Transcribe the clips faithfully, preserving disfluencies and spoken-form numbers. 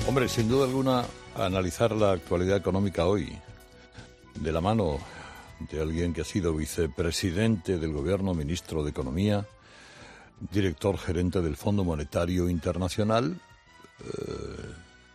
Hombre, sin duda alguna, analizar la actualidad económica hoy, de la mano de alguien que ha sido vicepresidente del Gobierno, ministro de Economía, director gerente del Fondo Monetario Internacional, eh,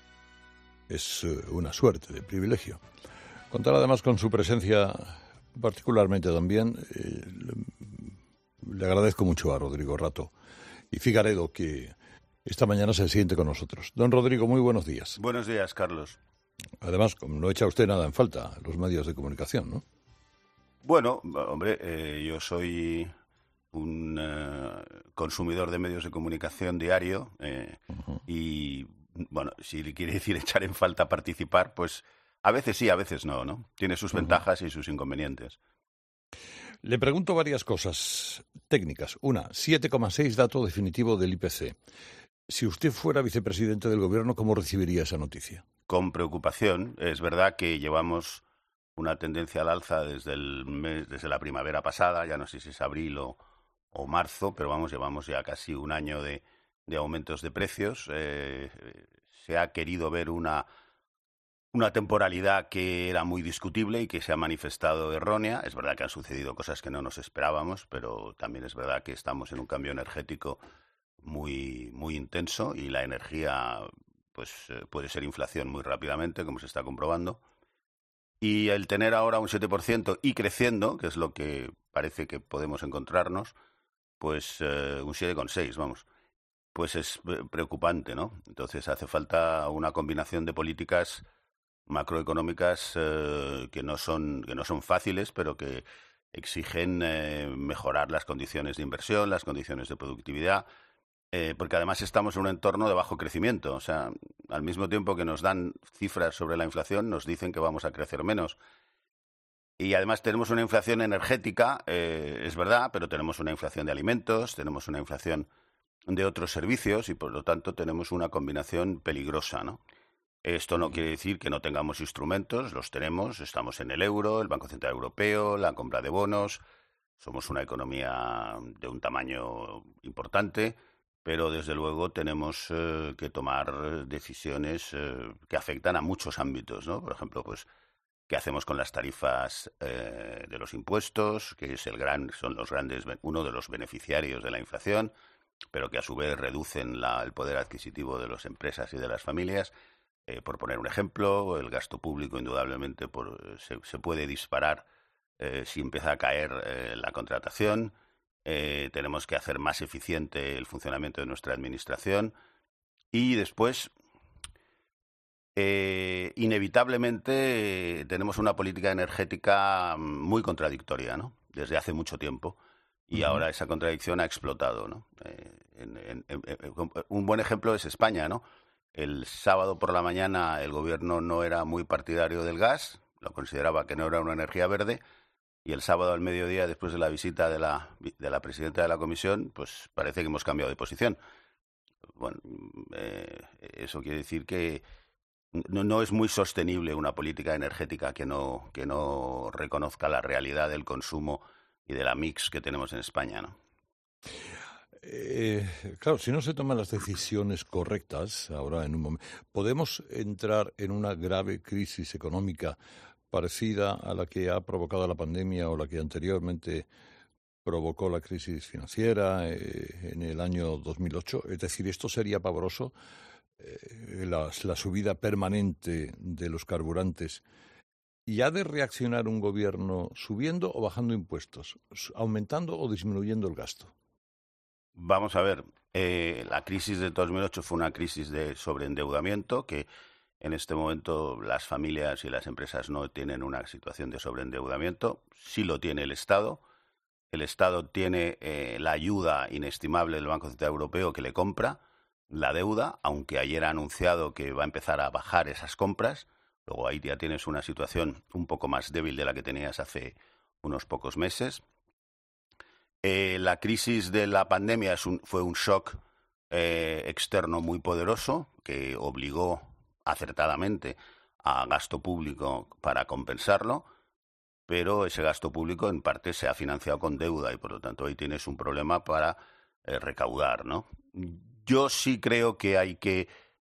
es una suerte, de privilegio. Contar además con su presencia, particularmente también, eh, le, le agradezco mucho a Rodrigo Rato y Figaredo, que esta mañana se siente con nosotros. Don Rodrigo, muy buenos días. Buenos días, Carlos. Además, no echa usted nada en falta los medios de comunicación, ¿no? Bueno, hombre, eh, yo soy un eh, consumidor de medios de comunicación diario eh, uh-huh. y, bueno, si le quiere decir echar en falta participar, pues a veces sí, a veces no, ¿no? Tiene sus uh-huh. ventajas y sus inconvenientes. Le pregunto varias cosas técnicas. Una, siete coma seis dato definitivo del I P C. Si usted fuera vicepresidente del Gobierno, ¿cómo recibiría esa noticia? Con preocupación. Es verdad que llevamos una tendencia al alza desde el mes, desde la primavera pasada, ya no sé si es abril o, o marzo, pero vamos, llevamos ya casi un año de, de aumentos de precios. Eh, se ha querido ver una, una temporalidad que era muy discutible y que se ha manifestado errónea. Es verdad que han sucedido cosas que no nos esperábamos, pero también es verdad que estamos en un cambio energético muy, muy intenso y la energía pues eh, puede ser inflación muy rápidamente, como se está comprobando. Y el tener ahora un siete por ciento y creciendo, que es lo que parece que podemos encontrarnos, pues eh, un siete coma seis, vamos, pues es preocupante, ¿no? Entonces hace falta una combinación de políticas macroeconómicas eh, que no son que no son fáciles, pero que exigen eh, mejorar las condiciones de inversión, las condiciones de productividad, eh, porque además estamos en un entorno de bajo crecimiento. O sea, al mismo tiempo que nos dan cifras sobre la inflación, nos dicen que vamos a crecer menos. Y además tenemos una inflación energética, eh, es verdad, pero tenemos una inflación de alimentos, tenemos una inflación de otros servicios y, por lo tanto, tenemos una combinación peligrosa, ¿no? Esto no quiere decir que no tengamos instrumentos, los tenemos, estamos en el euro, el Banco Central Europeo, la compra de bonos, somos una economía de un tamaño importante, pero desde luego tenemos eh, que tomar decisiones eh, que afectan a muchos ámbitos, ¿no? Por ejemplo, pues, ¿qué hacemos con las tarifas eh, de los impuestos? Que es el gran, son los grandes, uno de los beneficiarios de la inflación, pero que a su vez reducen la, el poder adquisitivo de las empresas y de las familias. Eh, por poner un ejemplo, el gasto público indudablemente por, se, se puede disparar eh, si empieza a caer eh, la contratación. Eh, tenemos que hacer más eficiente el funcionamiento de nuestra administración y después, eh, inevitablemente, eh, tenemos una política energética muy contradictoria, ¿no? Desde hace mucho tiempo y uh-huh. ahora esa contradicción ha explotado, ¿no? Eh, en, en, en, en, un buen ejemplo es España, ¿no? El sábado por la mañana el gobierno no era muy partidario del gas, lo consideraba que no era una energía verde, y el sábado al mediodía, después de la visita de la, de la presidenta de la comisión, pues parece que hemos cambiado de posición. Bueno, eh, eso quiere decir que no, no es muy sostenible una política energética que no, que no reconozca la realidad del consumo y de la mix que tenemos en España, ¿no? Eh, claro, si no se toman las decisiones correctas, ahora en un momento, podemos entrar en una grave crisis económica parecida a la que ha provocado la pandemia o la que anteriormente provocó la crisis financiera eh, en el año dos mil ocho. Es decir, esto sería pavoroso, eh, la, la subida permanente de los carburantes. ¿Y ha de reaccionar un gobierno subiendo o bajando impuestos, aumentando o disminuyendo el gasto? Vamos a ver, eh, la crisis de dos mil ocho fue una crisis de sobreendeudamiento que en este momento las familias y las empresas no tienen una situación de sobreendeudamiento, sí lo tiene el Estado. El Estado tiene eh, la ayuda inestimable del Banco Central Europeo que le compra la deuda, aunque ayer ha anunciado que va a empezar a bajar esas compras. Luego ahí ya tienes una situación un poco más débil de la que tenías hace unos pocos meses. Eh, la crisis de la pandemia es un, fue un shock eh, externo muy poderoso que obligó acertadamente a gasto público para compensarlo, pero ese gasto público en parte se ha financiado con deuda y por lo tanto ahí tienes un problema para eh, recaudar, ¿no? Yo sí creo que hay que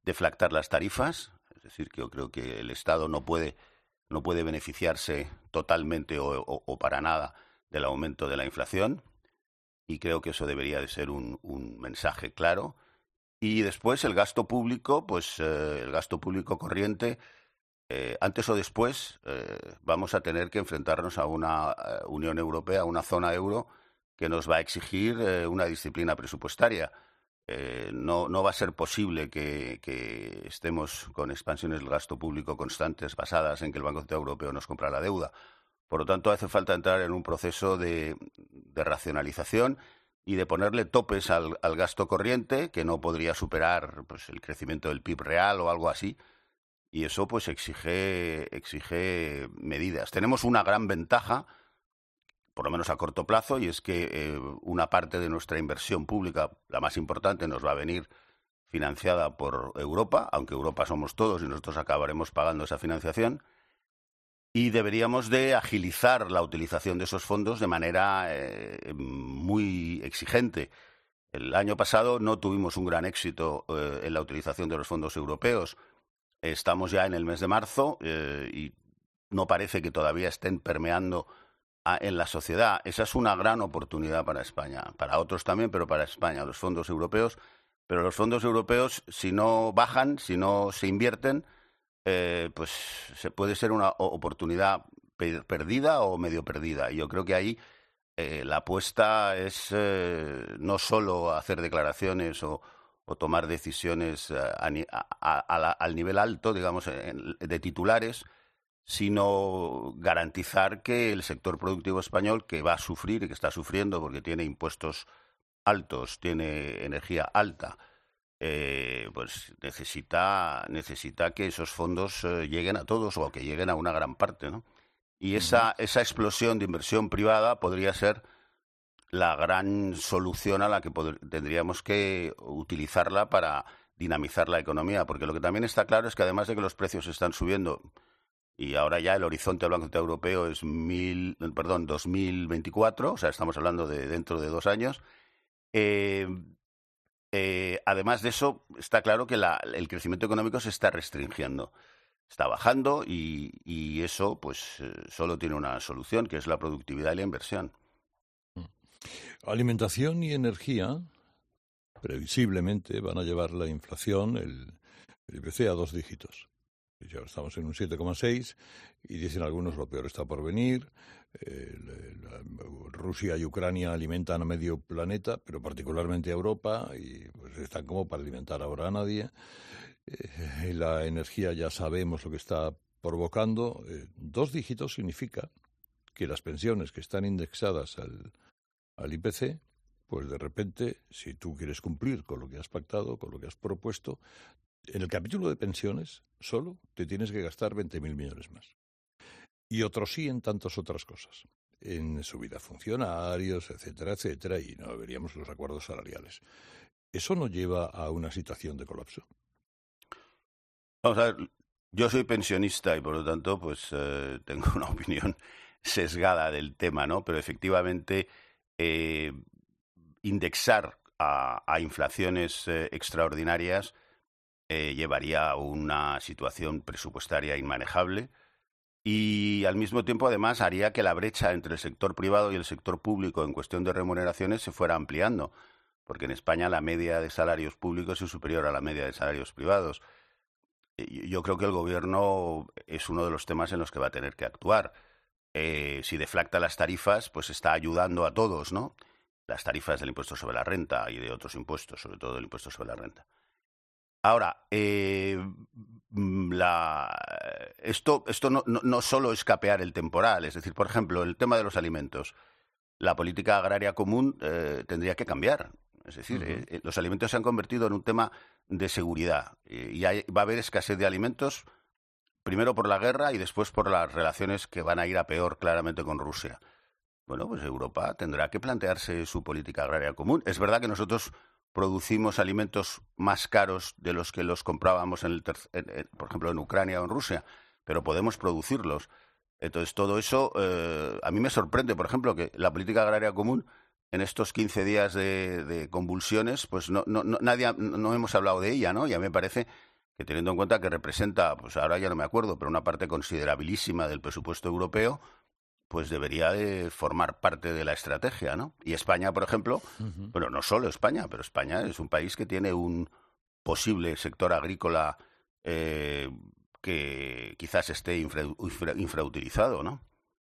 deflactar las tarifas, es decir, que yo creo que el Estado no puede, no puede beneficiarse totalmente o, o, o para nada del aumento de la inflación, y creo que eso debería de ser un, un mensaje claro. Y después el gasto público, pues eh, el gasto público corriente, eh, antes o después eh, vamos a tener que enfrentarnos a una eh, Unión Europea, a una zona euro que nos va a exigir eh, una disciplina presupuestaria. Eh, no, no va a ser posible que, que estemos con expansiones del gasto público constantes basadas en que el Banco Central Europeo nos compra la deuda. Por lo tanto, hace falta entrar en un proceso de, de racionalización y de ponerle topes al, al gasto corriente, que no podría superar pues, el crecimiento del P I B real o algo así. Y eso pues exige, exige medidas. Tenemos una gran ventaja, por lo menos a corto plazo, y es que eh, una parte de nuestra inversión pública, la más importante, nos va a venir financiada por Europa, aunque Europa somos todos y nosotros acabaremos pagando esa financiación. Y deberíamos de agilizar la utilización de esos fondos de manera eh, muy exigente. El año pasado no tuvimos un gran éxito eh, en la utilización de los fondos europeos. Estamos ya en el mes de marzo eh, y no parece que todavía estén permeando a, en la sociedad. Esa es una gran oportunidad para España, para otros también, pero para España, los fondos europeos. Pero los fondos europeos, si no bajan, si no se invierten, Eh, pues se puede ser una oportunidad per perdida o medio perdida. Y yo creo que ahí eh, la apuesta es eh, no solo hacer declaraciones o, o tomar decisiones a, a, a, a la, al nivel alto, digamos, en, de titulares, sino garantizar que el sector productivo español, que va a sufrir y que está sufriendo porque tiene impuestos altos, tiene energía alta, Eh, pues necesita necesita que esos fondos eh, lleguen a todos o que lleguen a una gran parte, ¿no? Y esa, uh-huh. esa explosión de inversión privada podría ser la gran solución a la que tendríamos que utilizarla para dinamizar la economía, porque lo que también está claro es que además de que los precios están subiendo y ahora ya el horizonte del Banco Central Europeo es mil, perdón, dos mil veinticuatro, o sea, estamos hablando de dentro de dos años, eh, Eh, además de eso, está claro que la, el crecimiento económico se está restringiendo, está bajando y, y eso pues eh, solo tiene una solución, que es la productividad y la inversión. Alimentación y energía, previsiblemente, van a llevar la inflación, el, el I P C, a dos dígitos. Ya estamos en un siete coma seis y dicen algunos lo peor está por venir. Eh, la, Rusia y Ucrania alimentan a medio planeta, pero particularmente a Europa, y pues están como para alimentar ahora a nadie. Eh, la energía ya sabemos lo que está provocando. Eh, dos dígitos significa que las pensiones que están indexadas al, al I P C, pues de repente, si tú quieres cumplir con lo que has pactado, con lo que has propuesto, en el capítulo de pensiones solo te tienes que gastar veinte mil millones más. Y otros sí en tantas otras cosas, en subida a funcionarios, etcétera, etcétera, y no veríamos los acuerdos salariales. ¿Eso no lleva a una situación de colapso? Vamos a ver, yo soy pensionista y por lo tanto pues eh, tengo una opinión sesgada del tema, ¿no? Pero efectivamente eh, indexar a, a inflaciones eh, extraordinarias eh, llevaría a una situación presupuestaria inmanejable. Y al mismo tiempo, además, haría que la brecha entre el sector privado y el sector público en cuestión de remuneraciones se fuera ampliando, porque en España la media de salarios públicos es superior a la media de salarios privados. Yo creo que el Gobierno es uno de los temas en los que va a tener que actuar. Eh, si deflacta las tarifas, pues está ayudando a todos, ¿no? Las tarifas del impuesto sobre la renta y de otros impuestos, sobre todo del impuesto sobre la renta. Ahora, eh, la, esto, esto no, no, no solo es capear el temporal, es decir, por ejemplo, el tema de los alimentos. La política agraria común eh, tendría que cambiar. Es decir, uh-huh. eh, los alimentos se han convertido en un tema de seguridad eh, y hay, va a haber escasez de alimentos, primero por la guerra y después por las relaciones que van a ir a peor claramente con Rusia. Bueno, pues Europa tendrá que plantearse su política agraria común. Es verdad que nosotros producimos alimentos más caros de los que los comprábamos, en el ter- en, en, por ejemplo, en Ucrania o en Rusia, pero podemos producirlos. Entonces, todo eso eh, a mí me sorprende, por ejemplo, que la política agraria común, en estos quince días de, de convulsiones, pues no, no, no, nadie, no hemos hablado de ella, ¿no? Y a mí me parece que teniendo en cuenta que representa, pues ahora ya no me acuerdo, pero una parte considerabilísima del presupuesto europeo, pues debería de formar parte de la estrategia, ¿no? Y España, por ejemplo, uh-huh. bueno, no solo España, pero España es un país que tiene un posible sector agrícola eh, que quizás esté infra, infra, infrautilizado, ¿no?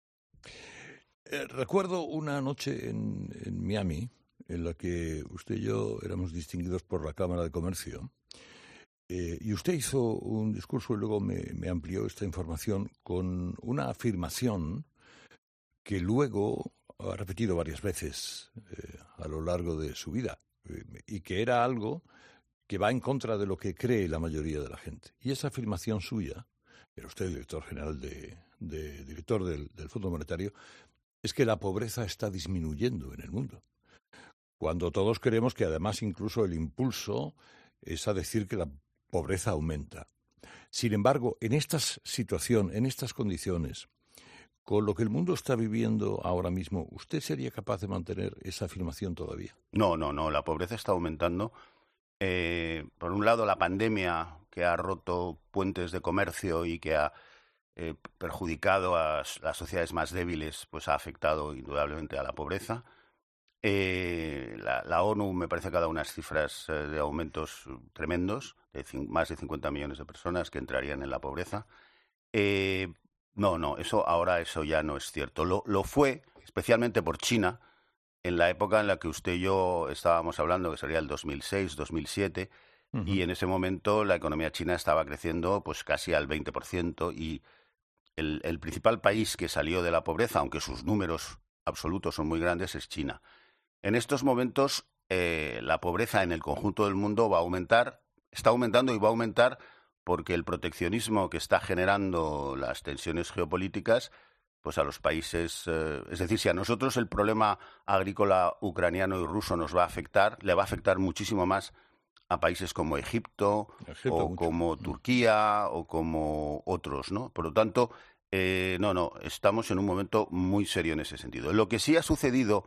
Eh, recuerdo una noche en, en Miami, en la que usted y yo éramos distinguidos por la Cámara de Comercio, eh, y usted hizo un discurso y luego me, me amplió esta información con una afirmación que luego ha repetido varias veces eh, a lo largo de su vida, eh, y que era algo que va en contra de lo que cree la mayoría de la gente. Y esa afirmación suya, era usted director general de, de director del, del Fondo Monetario, es que la pobreza está disminuyendo en el mundo. Cuando todos creemos que además incluso el impulso es a decir que la pobreza aumenta. Sin embargo, en esta situación, en estas condiciones, con lo que el mundo está viviendo ahora mismo, ¿usted sería capaz de mantener esa afirmación todavía? No, no, no, la pobreza está aumentando. Eh, por un lado, la pandemia que ha roto puentes de comercio y que ha eh, perjudicado a las sociedades más débiles, pues ha afectado indudablemente a la pobreza. Eh, la, la ONU me parece que ha dado unas cifras eh, de aumentos tremendos, de cin- más de cincuenta millones de personas que entrarían en la pobreza. Eh, no, no, eso ahora eso ya no es cierto. Lo, lo fue, especialmente por China, en la época en la que usted y yo estábamos hablando, que sería el dos mil seis, dos mil siete, uh-huh. y en ese momento la economía china estaba creciendo pues casi al veinte por ciento y el, el principal país que salió de la pobreza, aunque sus números absolutos son muy grandes, es China. En estos momentos eh, la pobreza en el conjunto del mundo va a aumentar, está aumentando y va a aumentar porque el proteccionismo que está generando las tensiones geopolíticas pues a los países, eh, es decir, si a nosotros el problema agrícola ucraniano y ruso nos va a afectar, le va a afectar muchísimo más a países como Egipto, Egipto o mucho. como Turquía o como otros, ¿no? Por lo tanto, eh, no, no, estamos en un momento muy serio en ese sentido. Lo que sí ha sucedido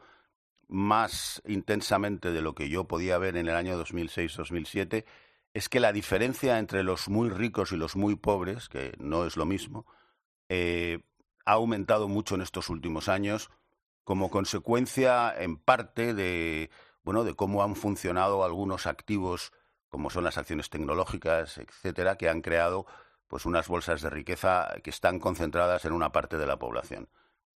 más intensamente de lo que yo podía ver en el año dos mil seis dos mil siete es que la diferencia entre los muy ricos y los muy pobres, que no es lo mismo, eh, ha aumentado mucho en estos últimos años como consecuencia, en parte, de, bueno, de cómo han funcionado algunos activos, como son las acciones tecnológicas, etcétera, que han creado pues unas bolsas de riqueza que están concentradas en una parte de la población.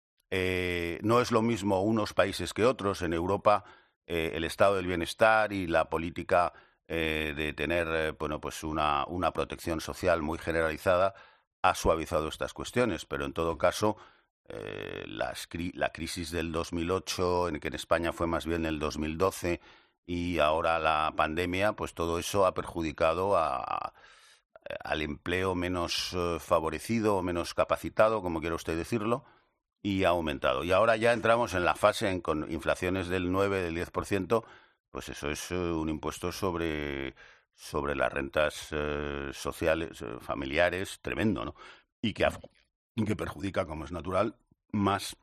Eh, no es lo mismo unos países que otros. En Europa, eh, el estado del bienestar y la política eh, de tener eh, bueno, pues una, una protección social muy generalizada ha suavizado estas cuestiones, pero en todo caso eh, las cri- la crisis del dos mil ocho, en que en España fue más bien el dos mil doce, y ahora la pandemia, pues todo eso ha perjudicado a, a, al empleo menos eh, favorecido o menos capacitado, como quiera usted decirlo, y ha aumentado. Y ahora ya entramos en la fase en, con inflaciones del nueve, del diez por ciento, pues eso es eh, un impuesto sobre... sobre las rentas eh, sociales, eh, familiares, tremendo, ¿no? Y que, y que perjudica, como es natural, más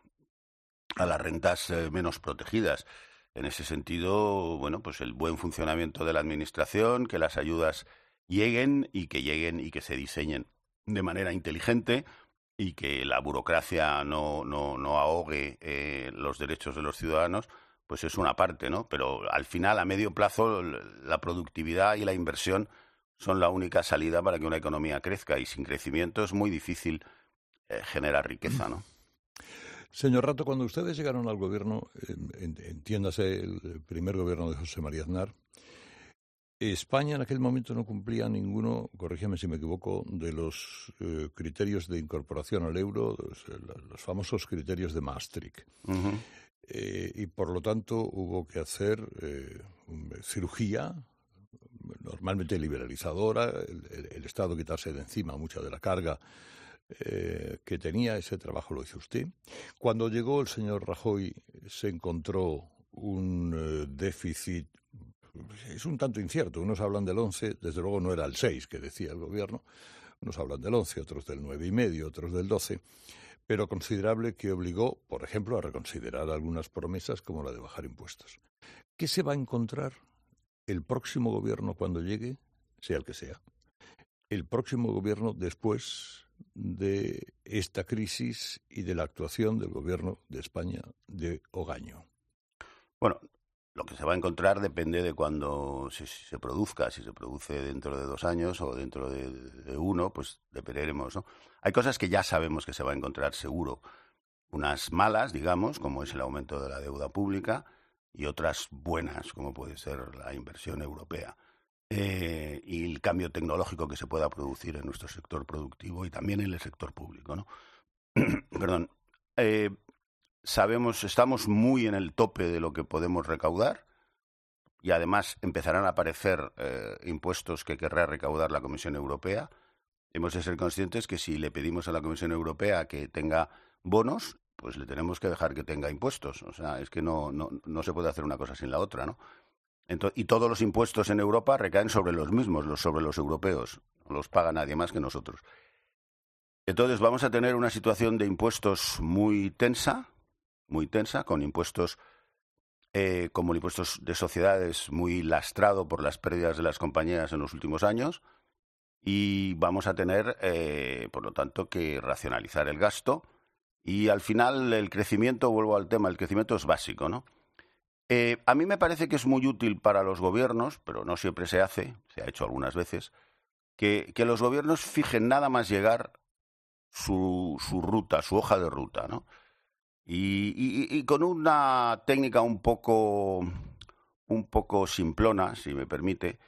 a las rentas eh, menos protegidas. En ese sentido, bueno, pues el buen funcionamiento de la administración, que las ayudas lleguen y que lleguen y que se diseñen de manera inteligente y que la burocracia no, no, no ahogue eh, los derechos de los ciudadanos, pues es una parte, ¿no? Pero al final, a medio plazo, la productividad y la inversión son la única salida para que una economía crezca, y sin crecimiento es muy difícil eh, generar riqueza, ¿no? Señor Rato, cuando ustedes llegaron al gobierno, entiéndase el primer gobierno de José María Aznar, España en aquel momento no cumplía ninguno, corrígeme si me equivoco, de los eh, criterios de incorporación al euro, los, los famosos criterios de Maastricht. Uh-huh. Eh, y por lo tanto hubo que hacer eh, cirugía, normalmente liberalizadora, el, el, el Estado quitarse de encima mucha de la carga eh, que tenía. Ese trabajo lo hizo usted. Cuando llegó el señor Rajoy se encontró un eh, déficit, es un tanto incierto, unos hablan del once, desde luego no era el seis que decía el gobierno, unos hablan del once, otros del nueve y medio, otros del doce, pero considerable, que obligó, por ejemplo, a reconsiderar algunas promesas como la de bajar impuestos. ¿Qué se va a encontrar el próximo gobierno cuando llegue, sea el que sea? el próximo gobierno después de esta crisis y de la actuación del gobierno de España de Ogaño? Bueno, lo que se va a encontrar depende de cuándo se, se produzca. Si se produce dentro de dos años o dentro de, de uno, pues dependeremos, ¿no? Hay cosas que ya sabemos que se va a encontrar seguro. Unas malas, digamos, como es el aumento de la deuda pública, y otras buenas, como puede ser la inversión europea. Eh, y el cambio tecnológico que se pueda producir en nuestro sector productivo y también en el sector público, ¿no? Perdón. Eh, sabemos, estamos muy en el tope de lo que podemos recaudar y además empezarán a aparecer eh, impuestos que querrá recaudar la Comisión Europea. Hemos de ser conscientes que si le pedimos a la Comisión Europea que tenga bonos, pues le tenemos que dejar que tenga impuestos. O sea, es que no, no, no se puede hacer una cosa sin la otra, ¿no? Entonces, y todos los impuestos en Europa recaen sobre los mismos, los sobre los europeos. No los paga nadie más que nosotros. Entonces vamos a tener una situación de impuestos muy tensa, muy tensa, con impuestos eh, como el impuesto de sociedades muy lastrado por las pérdidas de las compañías en los últimos años, y vamos a tener, eh, por lo tanto, que racionalizar el gasto. Y al final el crecimiento, vuelvo al tema, el crecimiento es básico, ¿no? Eh, a mí me parece que es muy útil para los gobiernos, pero no siempre se hace, se ha hecho algunas veces, que, que los gobiernos fijen nada más llegar su, su ruta, su hoja de ruta, ¿no? Y, y, y con una técnica un poco, un poco simplona, si me permite,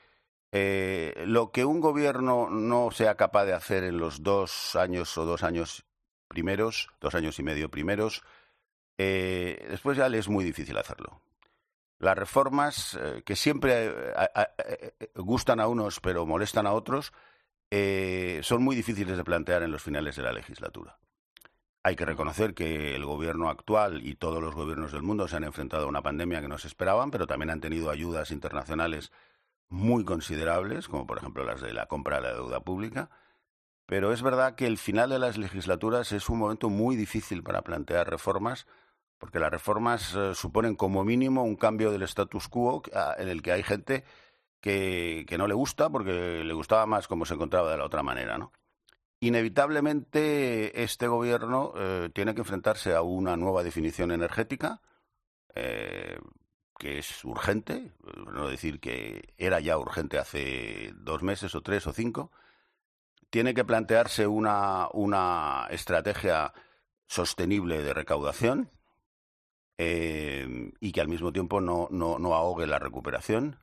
eh, lo que un gobierno no sea capaz de hacer en los dos años o dos años primeros, dos años y medio primeros, eh, después ya le es muy difícil hacerlo. Las reformas, eh, que siempre eh, eh, eh, gustan a unos pero molestan a otros, eh, son muy difíciles de plantear en los finales de la legislatura. Hay que reconocer que el gobierno actual y todos los gobiernos del mundo se han enfrentado a una pandemia que no se esperaban, pero también han tenido ayudas internacionales muy considerables, como por ejemplo las de la compra de la deuda pública. Pero es verdad que el final de las legislaturas es un momento muy difícil para plantear reformas, porque las reformas eh, suponen como mínimo un cambio del status quo en el que hay gente que, que no le gusta porque le gustaba más como se encontraba de la otra manera, ¿no? Inevitablemente este gobierno eh, tiene que enfrentarse a una nueva definición energética eh, que es urgente, no decir que era ya urgente hace dos meses o tres o cinco. Tiene que plantearse una, una estrategia sostenible de recaudación eh, y que al mismo tiempo no, no, no ahogue la recuperación.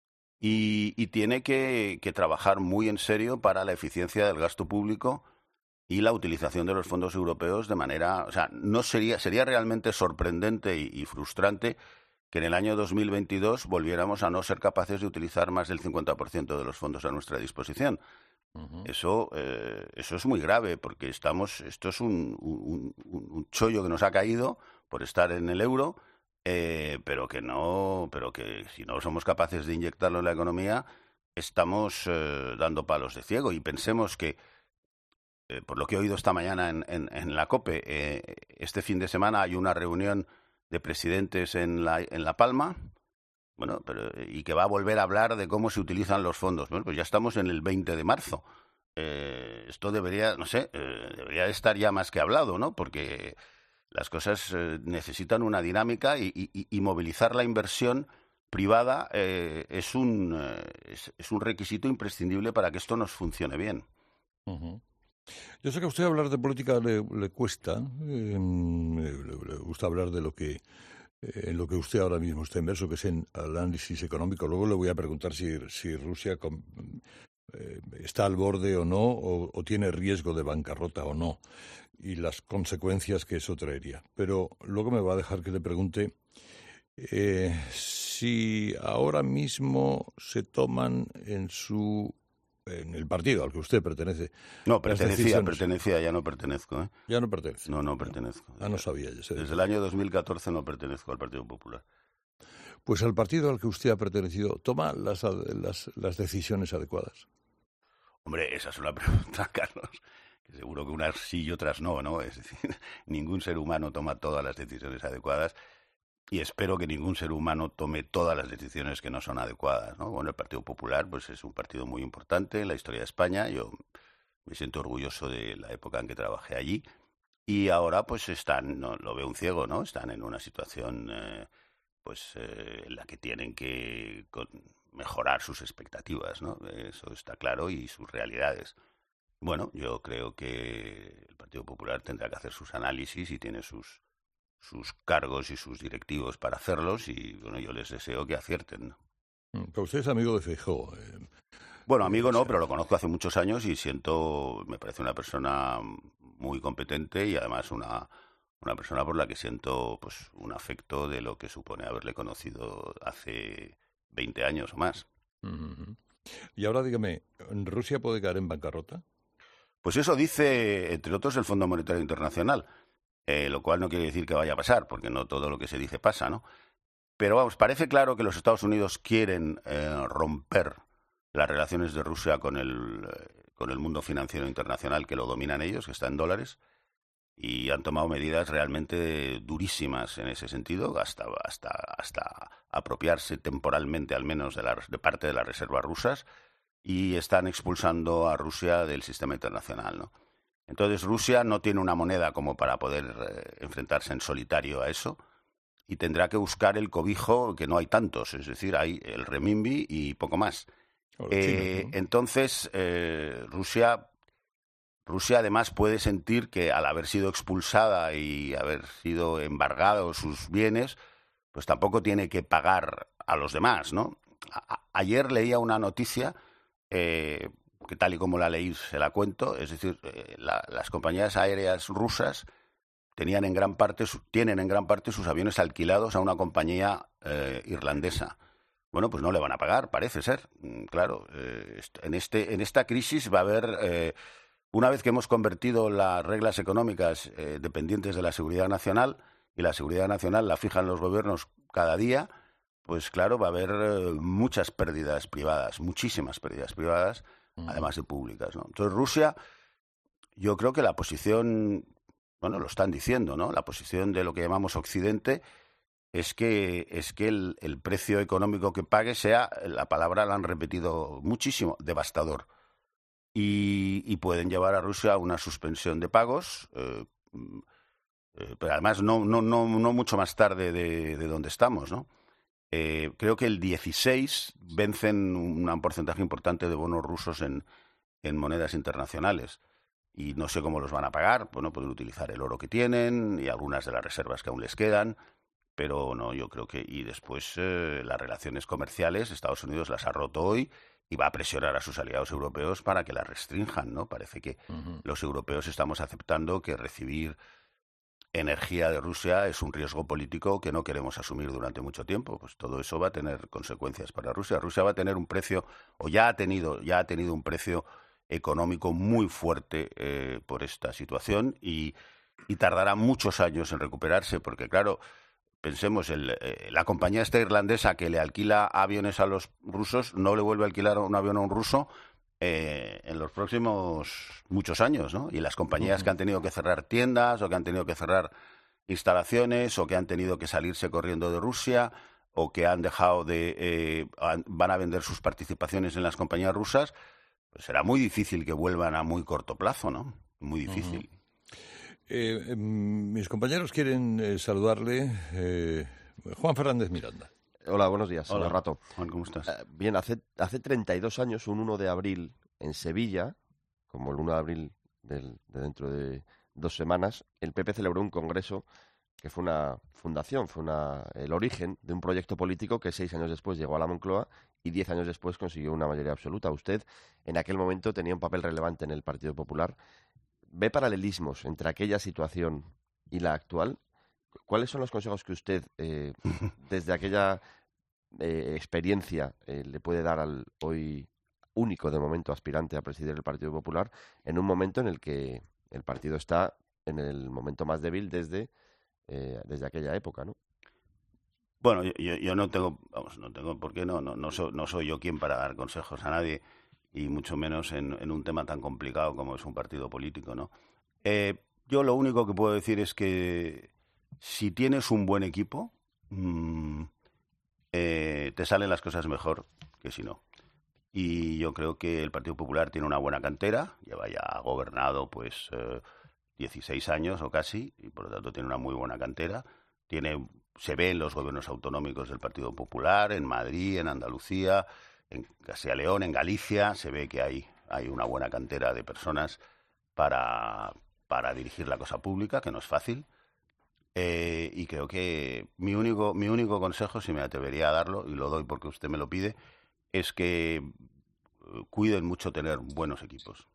Y, y tiene que, que trabajar muy en serio para la eficiencia del gasto público y la utilización de los fondos europeos de manera... O sea, no sería, sería realmente sorprendente y, y frustrante que en el año dos mil veintidós volviéramos a no ser capaces de utilizar más del cincuenta por ciento de los fondos a nuestra disposición. Uh-huh. Eso, eh, eso es muy grave, porque estamos, esto es un, un, un chollo que nos ha caído por estar en el euro, eh, pero que no, pero que si no somos capaces de inyectarlo en la economía, estamos eh, dando palos de ciego. Y pensemos que, eh, por lo que he oído esta mañana en, en, en la COPE, eh, este fin de semana hay una reunión de presidentes en La, en La Palma. Bueno, pero y que va a volver a hablar de cómo se utilizan los fondos. Bueno, pues ya estamos en el veinte de marzo. Eh, esto debería, no sé, eh, debería estar ya más que hablado, ¿no? Porque las cosas eh, necesitan una dinámica y, y, y movilizar la inversión privada eh, es, un, eh, es, es un requisito imprescindible para que esto nos funcione bien. Uh-huh. Yo sé que a usted hablar de política le, le cuesta, eh, le, le gusta hablar de lo que... en lo que usted ahora mismo está inmerso, que es en análisis económico. Luego le voy a preguntar si, si Rusia com, eh, está al borde o no, o, o tiene riesgo de bancarrota o no, y las consecuencias que eso traería. Pero luego me va a dejar que le pregunte eh, si ahora mismo se toman en su... en el partido al que usted pertenece. No, pertenecía, pertenecía, ya no pertenezco. ¿eh? Ya no pertenece. No, no pertenezco. Ah, no sabía. Ya sé. Desde el año dos mil catorce no pertenezco al Partido Popular. Pues al partido al que usted ha pertenecido, ¿toma las, las, las decisiones adecuadas? Hombre, esa es una pregunta, Carlos, que seguro que unas sí y otras no, ¿no? Es decir, ningún ser humano toma todas las decisiones adecuadas. y espero que ningún ser humano tome todas las decisiones que no son adecuadas, ¿no? Bueno, el Partido Popular pues es un partido muy importante en la historia de España. Yo me siento orgulloso de la época en que trabajé allí. Y ahora pues están, no, lo veo un ciego, ¿no? Están en una situación eh, pues eh, en la que tienen que con, mejorar sus expectativas, ¿no? Eso está claro, y sus realidades. Bueno, yo creo que el Partido Popular tendrá que hacer sus análisis y tiene sus sus cargos y sus directivos para hacerlos, y bueno, yo les deseo que acierten. Pero usted es amigo de Feijóo. Eh, bueno, amigo eh, no, pero lo conozco hace muchos años y siento, me parece una persona muy competente y además una, una persona por la que siento pues un afecto de lo que supone haberle conocido hace veinte años o más. Uh-huh. Y ahora dígame, ¿Rusia puede caer en bancarrota? Pues eso dice, entre otros, el Fondo Monetario Internacional. Eh, lo cual no quiere decir que vaya a pasar, porque no todo lo que se dice pasa, ¿no? Pero vamos, parece claro que los Estados Unidos quieren eh, romper las relaciones de Rusia con el, eh, con el mundo financiero internacional que lo dominan ellos, que está en dólares, y han tomado medidas realmente durísimas en ese sentido, hasta, hasta, hasta apropiarse temporalmente al menos de, la, de parte de las reservas rusas, y están expulsando a Rusia del sistema internacional, ¿no? Entonces Rusia no tiene una moneda como para poder eh, enfrentarse en solitario a eso, y tendrá que buscar el cobijo, que no hay tantos, es decir, hay el renminbi y poco más. Eh, chinos, ¿no? Entonces eh, Rusia, Rusia además puede sentir que al haber sido expulsada y haber sido embargados sus bienes, pues tampoco tiene que pagar a los demás, ¿no? A- ayer leía una noticia eh, que tal y como la leí se la cuento, es decir, eh, la, las compañías aéreas rusas tenían en gran parte, tienen en gran parte sus aviones alquilados a una compañía eh, irlandesa. Bueno, pues no le van a pagar, parece ser. Claro, eh, en, este, en esta crisis va a haber, eh, una vez que hemos convertido las reglas económicas eh, dependientes de la seguridad nacional, y la seguridad nacional la fijan los gobiernos cada día, pues claro, va a haber eh, muchas pérdidas privadas, muchísimas pérdidas privadas, además de públicas, ¿no? Entonces Rusia, yo creo que la posición, bueno, lo están diciendo, ¿no? La posición de lo que llamamos Occidente es que es que el, el precio económico que pague sea, la palabra la han repetido muchísimo, devastador. Y, y pueden llevar a Rusia a una suspensión de pagos, eh, eh, pero además no, no, no, no mucho más tarde de, de donde estamos, ¿no? Eh, creo que el dieciséis vencen un porcentaje importante de bonos rusos en, en monedas internacionales, y no sé cómo los van a pagar. Bueno, pueden utilizar el oro que tienen y algunas de las reservas que aún les quedan, pero no, yo creo que... Y después eh, las relaciones comerciales, Estados Unidos las ha roto hoy y va a presionar a sus aliados europeos para que las restrinjan, ¿no? Parece que uh-huh. los europeos estamos aceptando que recibir energía de Rusia es un riesgo político que no queremos asumir durante mucho tiempo. Pues todo eso va a tener consecuencias para Rusia. Rusia va a tener un precio, o ya ha tenido, ya ha tenido un precio económico muy fuerte eh, por esta situación, y, y tardará muchos años en recuperarse, porque claro, pensemos, el, eh, la compañía esta irlandesa que le alquila aviones a los rusos no le vuelve a alquilar un avión a un ruso Eh, en los próximos muchos años, ¿no? Y las compañías que han tenido que cerrar tiendas, o que han tenido que cerrar instalaciones, o que han tenido que salirse corriendo de Rusia, o que han dejado de eh, van a vender sus participaciones en las compañías rusas, pues será muy difícil que vuelvan a muy corto plazo, ¿no? Muy difícil. Uh-huh. eh, eh, mis compañeros quieren eh, saludarle. Eh, Juan Fernández Miranda. Hola, buenos días, Hola, señor Rato. Juan, ¿cómo estás? Eh, bien, hace, hace treinta y dos años, un uno de abril, en Sevilla, como el uno de abril del, de dentro de dos semanas, el P P celebró un congreso que fue una fundación, fue una, el origen de un proyecto político que seis años después llegó a la Moncloa y diez años después consiguió una mayoría absoluta. Usted, en aquel momento, tenía un papel relevante en el Partido Popular. ¿Ve paralelismos entre aquella situación y la actual? ¿Cuáles son los consejos que usted, eh, desde aquella eh, experiencia, eh, le puede dar al hoy único, de momento, aspirante a presidir el Partido Popular, en un momento en el que el partido está en el momento más débil desde, eh, desde aquella época, ¿no? Bueno, yo, yo no tengo, vamos, no tengo por qué, no, no, no, soy, no soy yo quien para dar consejos a nadie, y mucho menos en, en un tema tan complicado como es un partido político, ¿no? Eh, yo lo único que puedo decir es que si tienes un buen equipo, mmm, eh, te salen las cosas mejor que si no. Y yo creo que el Partido Popular tiene una buena cantera, lleva ya gobernado pues eh, dieciséis años o casi, y por lo tanto tiene una muy buena cantera. Tiene, se ve en los gobiernos autonómicos del Partido Popular, en Madrid, en Andalucía, en Castilla y León, en Galicia, se ve que hay, hay una buena cantera de personas para, para dirigir la cosa pública, que no es fácil. Eh, y creo que mi único, mi único consejo, si me atrevería a darlo, y lo doy porque usted me lo pide, es que cuiden mucho tener buenos equipos.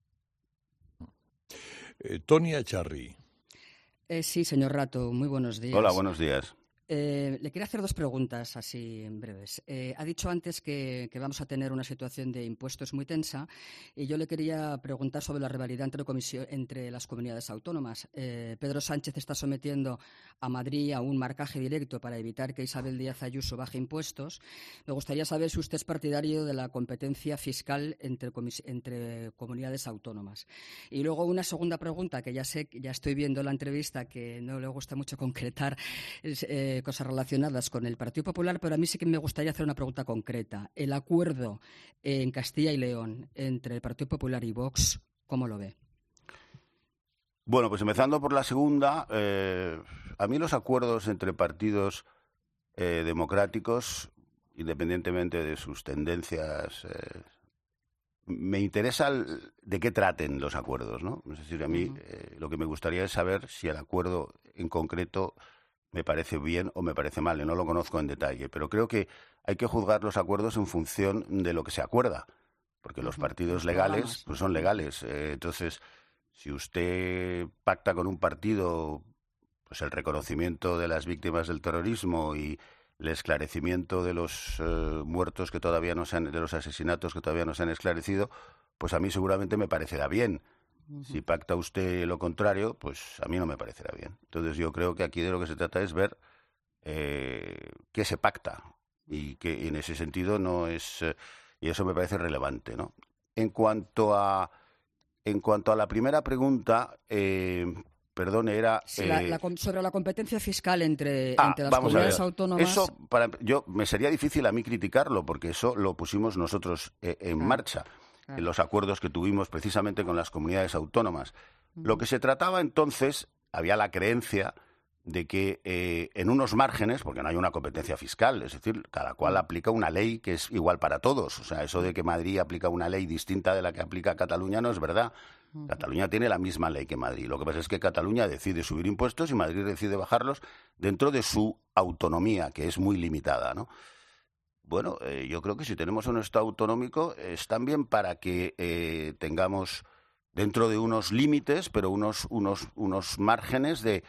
Eh, Tony Echarri. Eh, sí, señor Rato, muy buenos días. Hola, buenos días. Eh, le quería hacer dos preguntas así breves. Eh, ha dicho antes que, que vamos a tener una situación de impuestos muy tensa y yo le quería preguntar sobre la rivalidad entre, entre las comunidades autónomas. Eh, Pedro Sánchez está sometiendo a Madrid a un marcaje directo para evitar que Isabel Díaz Ayuso baje impuestos. Me gustaría saber si usted es partidario de la competencia fiscal entre, entre comunidades autónomas. Y luego una segunda pregunta que ya sé, ya estoy viendo la entrevista que no le gusta mucho concretar. Es, eh, cosas relacionadas con el Partido Popular, pero a mí sí que me gustaría hacer una pregunta concreta. El acuerdo en Castilla y León entre el Partido Popular y Vox, ¿cómo lo ve? Bueno, pues empezando por la segunda, eh, a mí los acuerdos entre partidos eh, democráticos, independientemente de sus tendencias, eh, me interesa el, de qué traten los acuerdos, ¿no? Es decir, a mí uh-huh. eh, lo que me gustaría es saber si el acuerdo en concreto me parece bien o me parece mal, y no lo conozco en detalle, pero creo que hay que juzgar los acuerdos en función de lo que se acuerda, porque los partidos legales pues son legales. Eh, entonces, si usted pacta con un partido pues el reconocimiento de las víctimas del terrorismo y el esclarecimiento de los eh, muertos que todavía no se han, de los asesinatos que todavía no se han esclarecido, pues a mí seguramente me parecerá bien. Si pacta usted lo contrario, pues a mí no me parecerá bien. Entonces yo creo que aquí de lo que se trata es ver eh, qué se pacta y que en ese sentido no es eh, y eso me parece relevante, ¿no? En cuanto a en cuanto a la primera pregunta, eh, perdón, era sí, eh, la, la, sobre la competencia fiscal entre, ah, entre las comunidades autónomas. Eso para yo me sería difícil a mí criticarlo porque eso lo pusimos nosotros eh, en ah. marcha. En los acuerdos que tuvimos precisamente con las comunidades autónomas. Uh-huh. Lo que se trataba entonces, había la creencia de que eh, en unos márgenes, porque no hay una competencia fiscal, es decir, cada cual aplica una ley que es igual para todos. O sea, eso de que Madrid aplica una ley distinta de la que aplica Cataluña no es verdad. Uh-huh. Cataluña tiene la misma ley que Madrid. Lo que pasa es que Cataluña decide subir impuestos y Madrid decide bajarlos dentro de su autonomía, que es muy limitada, ¿no? Bueno, eh, yo creo que si tenemos un Estado autonómico es también para que eh, tengamos dentro de unos límites, pero unos, unos, unos márgenes de,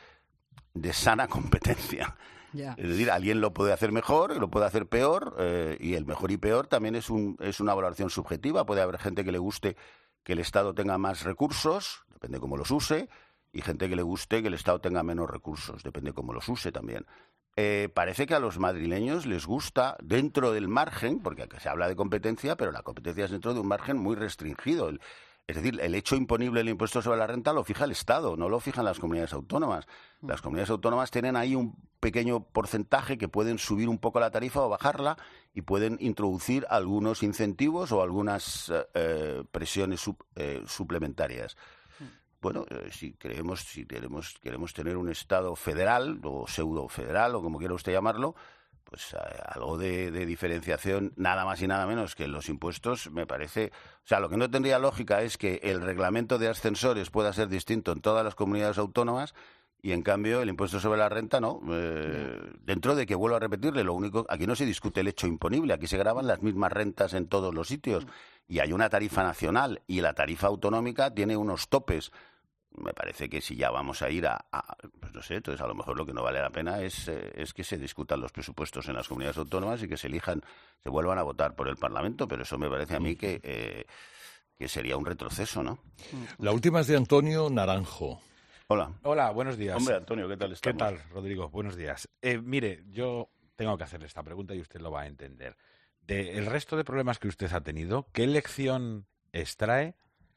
de sana competencia. Yeah. Es decir, alguien lo puede hacer mejor, lo puede hacer peor, eh, y el mejor y peor también es, un, es una valoración subjetiva. Puede haber gente que le guste que el Estado tenga más recursos, depende cómo los use, y gente que le guste que el Estado tenga menos recursos, depende cómo los use también. Eh, parece que a los madrileños les gusta, dentro del margen, porque se habla de competencia, pero la competencia es dentro de un margen muy restringido. El, es decir, el hecho imponible del impuesto sobre la renta lo fija el Estado, no lo fijan las comunidades autónomas. Las comunidades autónomas tienen ahí un pequeño porcentaje que pueden subir un poco la tarifa o bajarla y pueden introducir algunos incentivos o algunas eh, presiones sub, eh, suplementarias. Bueno, eh, si creemos, si queremos, queremos tener un Estado federal o pseudo federal o como quiera usted llamarlo, pues eh, algo de, de diferenciación, nada más y nada menos que en los impuestos, me parece. O sea, lo que no tendría lógica es que el reglamento de ascensores pueda ser distinto en todas las comunidades autónomas y en cambio el impuesto sobre la renta no. Eh, dentro de que, vuelvo a repetirle, lo único, aquí no se discute el hecho imponible, aquí se graban las mismas rentas en todos los sitios y hay una tarifa nacional y la tarifa autonómica tiene unos topes. Me parece que si ya vamos a ir a, a pues no sé, entonces a lo mejor lo que no vale la pena es, eh, es que se discutan los presupuestos en las comunidades autónomas y que se elijan, se vuelvan a votar por el Parlamento, pero eso me parece a mí que, eh, que sería un retroceso, ¿no? La última es de Antonio Naranjo. Hola. Hola, buenos días. Hombre, Antonio, ¿qué tal estamos? ¿Qué tal, Rodrigo? Buenos días. Eh, mire, yo tengo que hacerle esta pregunta y usted lo va a entender. De el resto de problemas que usted ha tenido, ¿qué lección extrae?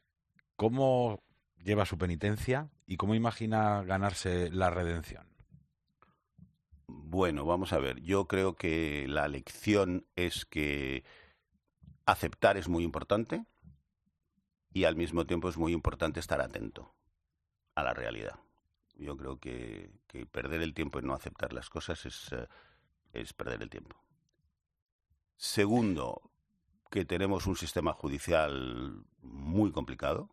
¿Cómo lleva su penitencia y cómo imagina ganarse la redención? Bueno, vamos a ver. Yo creo que la lección es que aceptar es muy importante y al mismo tiempo es muy importante estar atento a la realidad. Yo creo que, que perder el tiempo en no aceptar las cosas es, uh, es perder el tiempo. Segundo, que tenemos un sistema judicial muy complicado.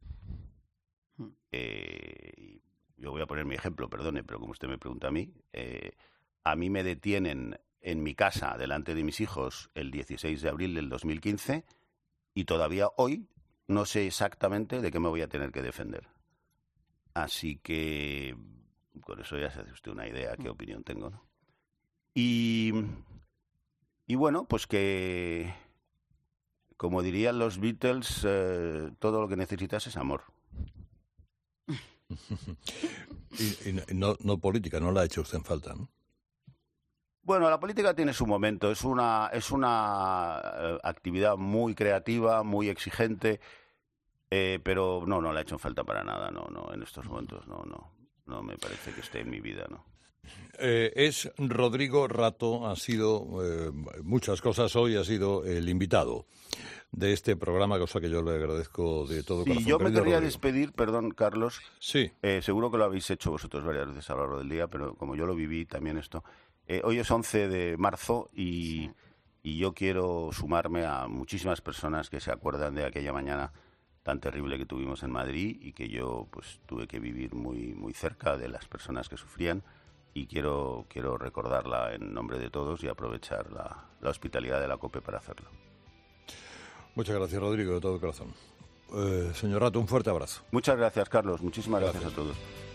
Eh, yo voy a poner mi ejemplo, perdone, pero como usted me pregunta a mí, eh, a mí me detienen en mi casa, delante de mis hijos, el dieciséis de abril del dos mil quince y todavía hoy no sé exactamente de qué me voy a tener que defender. Así que con eso ya se hace usted una idea qué opinión tengo, ¿no? Y, y bueno, pues que, como dirían los Beatles, eh, todo lo que necesitas es amor. y, y no, no política, no la ha hecho usted en falta, ¿no? Bueno, la política tiene su momento. Es una, es una eh, actividad muy creativa, muy exigente, eh, pero no, no la ha hecho en falta para nada. No, no, en estos momentos no, no, no me parece que esté en mi vida, ¿no? Eh, es Rodrigo Rato, ha sido eh, muchas cosas hoy, ha sido el invitado de este programa, cosa que yo le agradezco de todo sí, corazón. Yo me Querido querría Rodrigo. despedir, perdón, Carlos. Sí. Eh, seguro que lo habéis hecho vosotros varias veces a lo largo del día, pero como yo lo viví también esto. Eh, hoy es once de marzo y, sí. y yo quiero sumarme a muchísimas personas que se acuerdan de aquella mañana tan terrible que tuvimos en Madrid y que yo pues tuve que vivir muy, muy cerca de las personas que sufrían. Y quiero, quiero recordarla en nombre de todos y aprovechar la, la hospitalidad de la COPE para hacerlo. Muchas gracias, Rodrigo, de todo corazón. Eh, señor Rato, un fuerte abrazo. Muchas gracias, Carlos. Muchísimas gracias, gracias a todos.